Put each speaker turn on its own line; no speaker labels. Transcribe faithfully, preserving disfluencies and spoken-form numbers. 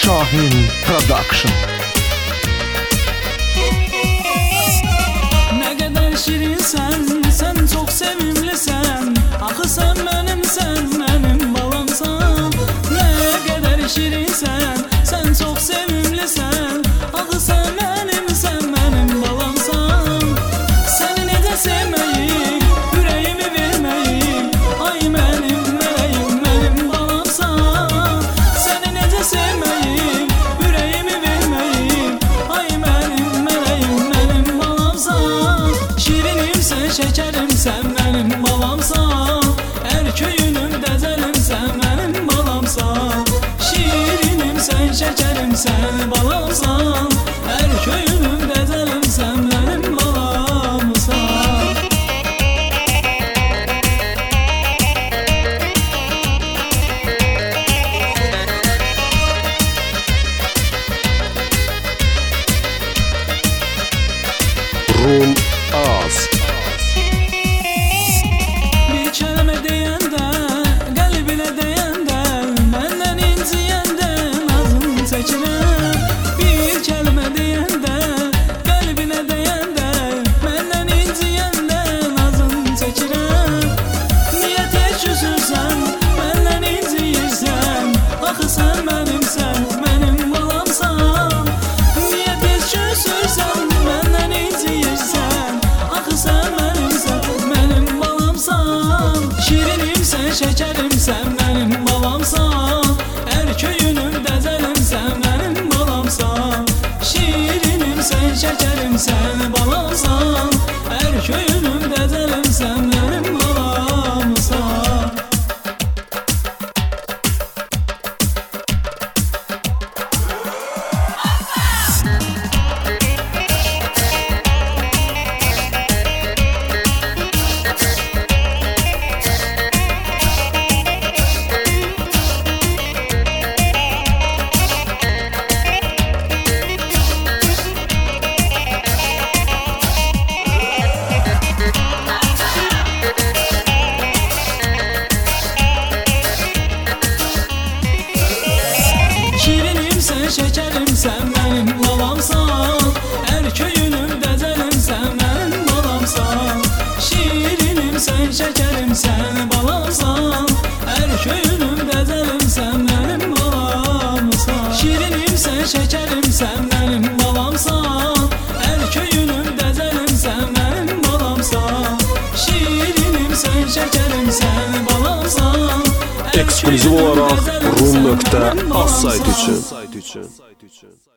Şahin Production.
Ne kadar şirinsen, sen çok sevimlisen. Axı sen benimsen, benim balamsan. Ne kadar şirinsen, sen çok sevimlisen. Axı sen benimsen, benim balamsan. Seni necə sevmeyim, yüreğimi vermeyim. Ay benim meleğim, benim balamsan. Seni necə sevmeyim, yüreğimi vermeyim. Ay benim meleğim, benim balamsan. Şirinim sen, şekerim sen, benim balamsan. Erköyünüm, dəzəlim sen, benim balamsan. Şirinim sen, şekerim sen, balamsan. Erköyünüm, dəzəlim sen, benim balamsan.
Rum Az.
Bir kəlmə deyəndə, qəlbinə deyəndə, məndən inciyəndə nazım çəkirəm. Bir kəlmə deyəndə, qəlbinə deyəndə, məndən inciyəndə nazım çəkirəm. Niyə tez küsürsən, məndən inciyirsən? Axı sən mənimsən, mənim balamsan. Niyə tez küsürsən, məndən inciyirsən? Axı sən mənimsən, mənim balamsan. Şirinim sen, şekerim sen, benim balamsan. Erköyünüm, dəzəlim sen, benim balamsan. Şirinim sen, şekerim sen, balamsan. Erköyünüm, dəzəlim sen, benim balamsan. Şirinim sen, şekerim sen, benim balamsan. Erköyünüm, dəzəlim sen, benim balamsan. Şirinim sen, şekerim sen, balamsan. Erköyünüm, dəzəlim sen, benim balamsan. Şirinim sen, şekerim sen, benim balamsan. Erköyünüm, dəzəlim sen, benim balamsan. Şirinim sen, şekerim sen, balamsan.
Ekskluziv olarak rum nokta az sayt üçün.